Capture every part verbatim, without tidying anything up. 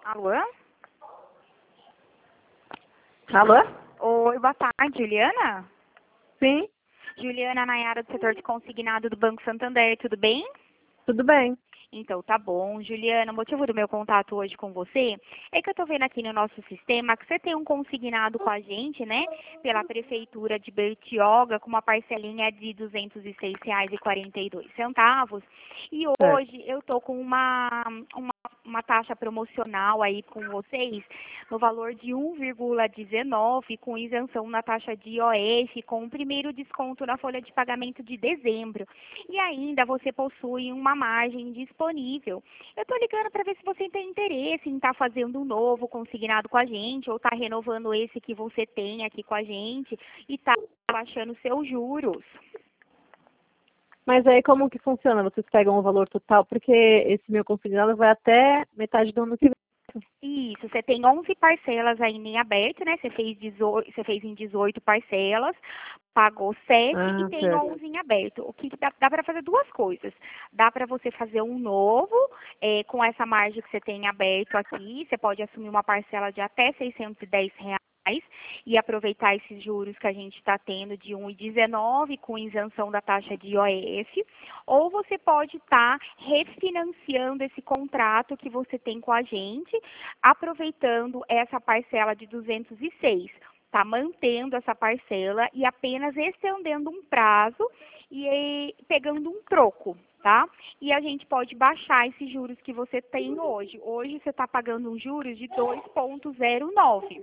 Alô? Alô? Oi, boa tarde, Juliana? Sim, Juliana Nayara, do setor de consignado do Banco Santander, tudo bem? tudo bem. Então, tá bom. Juliana, o motivo do meu contato hoje com você é que eu tô vendo aqui no nosso sistema que você tem um consignado com a gente, né, pela Prefeitura de Bertioga, com uma parcelinha de duzentos e seis reais e quarenta e dois centavos. E Certo. hoje eu tô com uma, uma, uma taxa promocional aí com vocês no valor de um vírgula dezenove, com isenção na taxa de I O F, com o primeiro desconto na folha de pagamento de dezembro. E ainda você possui uma margem disponível. Eu estou ligando para ver se você tem interesse em estar fazendo um novo consignado com a gente, ou está renovando esse que você tem aqui com a gente e está baixando seus juros. Mas aí como que funciona? Vocês pegam o valor total? Porque esse meu consignado vai até metade do ano que vem. Isso, você tem onze parcelas ainda em aberto, né? Você fez, dezoito, você fez em dezoito parcelas, pagou sete e Ah, tem certo. onze em aberto. O que que dá, dá para fazer duas coisas. Dá para você fazer um novo, eh, com essa margem que você tem em aberto aqui. Você pode assumir uma parcela de até seiscentos e dez reais e aproveitar esses juros que a gente está tendo de um vírgula dezenove com isenção da taxa de I O F. Ou você pode estar refinanciando esse contrato que você tem com a gente, aproveitando essa parcela de duzentos e seis, tá mantendo essa parcela e apenas estendendo um prazo e eh, pegando um troco, tá? E a gente pode baixar esses juros que você tem hoje. Hoje você está pagando um juros de dois vírgula zero nove.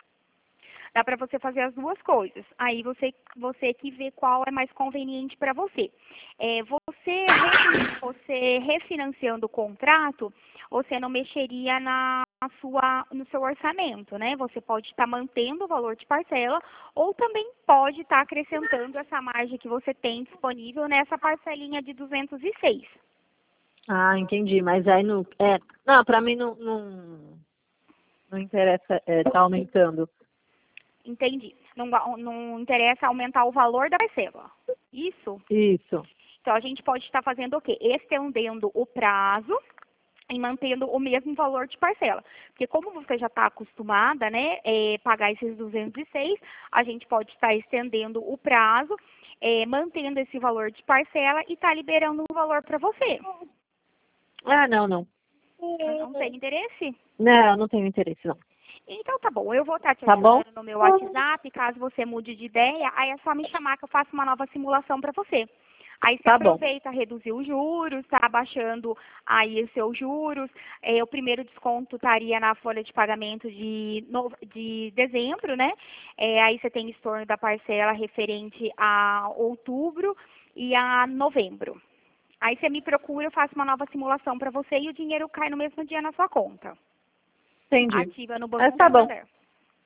Dá para você fazer as duas coisas. Aí você, você que vê qual é mais conveniente para você. É, você, refi- você refinanciando o contrato, você não mexeria na sua, no seu orçamento, né? Você pode estar mantendo o valor de parcela ou também pode estar acrescentando essa margem que você tem disponível nessa parcelinha de duzentos e seis. Ah, entendi. Mas aí não. É, não, pra mim não, não, não interessa é, tá aumentando. Entendi. Não, não interessa aumentar o valor da parcela. Isso? Isso. Então, a gente pode estar fazendo o quê? Estendendo o prazo e mantendo o mesmo valor de parcela. Porque como você já está acostumada, né, é, pagar esses duzentos e seis, a gente pode estar estendendo o prazo, é, mantendo esse valor de parcela e tá liberando um valor para você. Ah, não, não. Não tem interesse? Não, não tenho interesse, não. Então tá bom, eu vou estar te Tá bom? adicionando no meu WhatsApp, caso você mude de ideia, aí é só me chamar que eu faço uma nova simulação para você. Aí você Tá bom. aproveita, reduzir os juros, tá abaixando aí os seus juros. É, o primeiro desconto estaria na folha de pagamento de, no, de dezembro, né? É, aí você tem estorno da parcela referente a outubro e a novembro. Aí você me procura, eu faço uma nova simulação para você e o dinheiro cai no mesmo dia na sua conta. Entendi. Ativa no Banco Mas tá bom. Santander.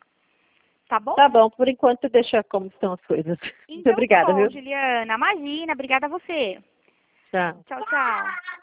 Tá bom? Tá bom, por enquanto deixa como estão as coisas. Muito Então tá obrigada, bom, viu? Juliana. Imagina, obrigada a você. Tchau. Tchau, tchau.